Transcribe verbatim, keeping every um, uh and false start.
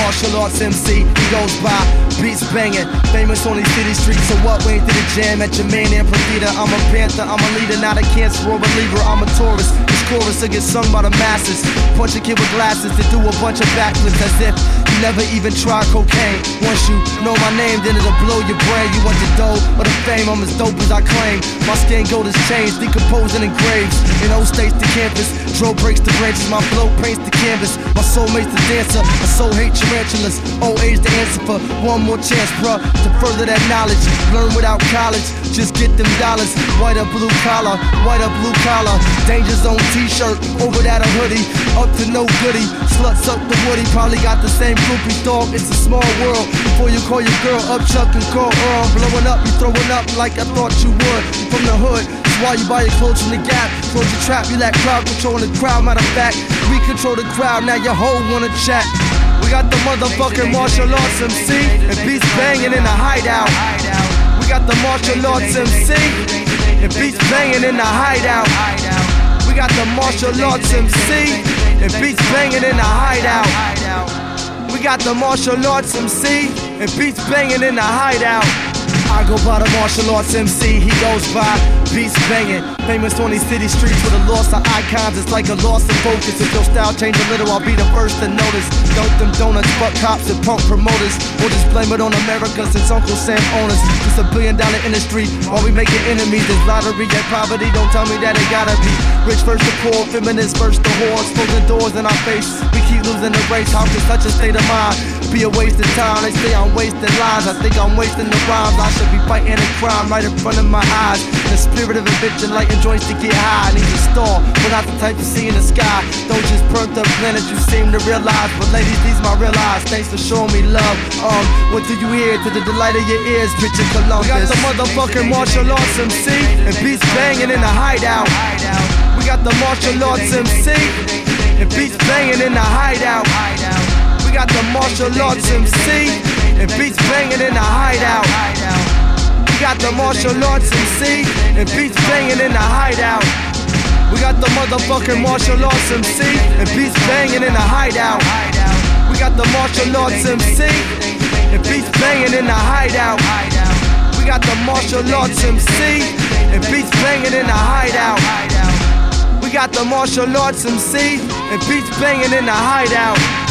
martial arts M C, he goes by beats banging, famous on these city streets. So what, wait to the jam at your main amphitheater. I'm a panther, I'm a leader, not a cancer or reliever. I'm a tourist, this chorus will get sung by the masses. Punch a kid with glasses to do a bunch of backflips as if you never even tried cocaine. Once you know my name, then it'll blow your brain. You want the dough or the fame, I'm as dope as I claim. My skin gold is changed, decomposing in graves. In old states the campus, dro breaks the branches. My flow paints the canvas, my soul makes the dancer. My soul hate tarantulas, old age the answer for one more chance, bruh, to further that knowledge. Learn without college, just get them dollars. White or blue collar, white or blue collar. Danger Zone t-shirt, over that a hoodie. Up to no goodie, sluts up the woody. Probably got the same groupie dog, it's a small world. Before you call your girl up, Chuck and call Earl. Blowing up, you throwing up like I thought you would. You from the hood, that's why you buy your clothes from the Gap. Close your trap, you let crowd controlling the crowd. Matter of fact, we control the crowd, now your hoe wanna chat. We got the motherfucking martial arts M C and beats banging in the hideout. We got the martial arts M C and beats banging in the hideout. We got the martial arts M C and beats banging in the hideout. We got the martial arts M C and beats banging in the hideout. I go by the martial arts M C, he goes by beats banging. Famous on these city streets with a loss of icons. It's like a loss of focus. If your style change a little, I'll be the first to notice. Don't them donuts, fuck cops and punk promoters. We'll just blame it on America since Uncle Sam owns us. It's a billion dollar industry, while we making enemies. There's lottery and poverty, don't tell me that it gotta be rich first the poor, feminists first the whores. Closing doors in our face, we keep losing the race. How can such a state of mind be a waste of time? They say I'm wasting lines, I think I'm wasting the rhymes. I should be fighting a crime right in front of my eyes. In the spirit of invention, lighting joints to get high. I need a star, but not the type you see in the sky. Don't just burn the planet you seem to realize. But ladies, these my real eyes, thanks for showing me love. Um, what do you hear? To the delight of your ears, Richard Columbus. We got the motherfucking martial arts M C and beats banging in the hideout. We got the martial arts M C and beats banging in the hideout. We got the martial arts M C and beats banging in the hideout. We got the martial arts M C and beats banging in the hideout. We got the motherfucking martial arts M C and beats banging in the hideout. We got the martial arts M C and beats banging in the hideout. We got the martial arts M C and beats banging in the hideout. We got the martial arts M C and beats banging in the hideout.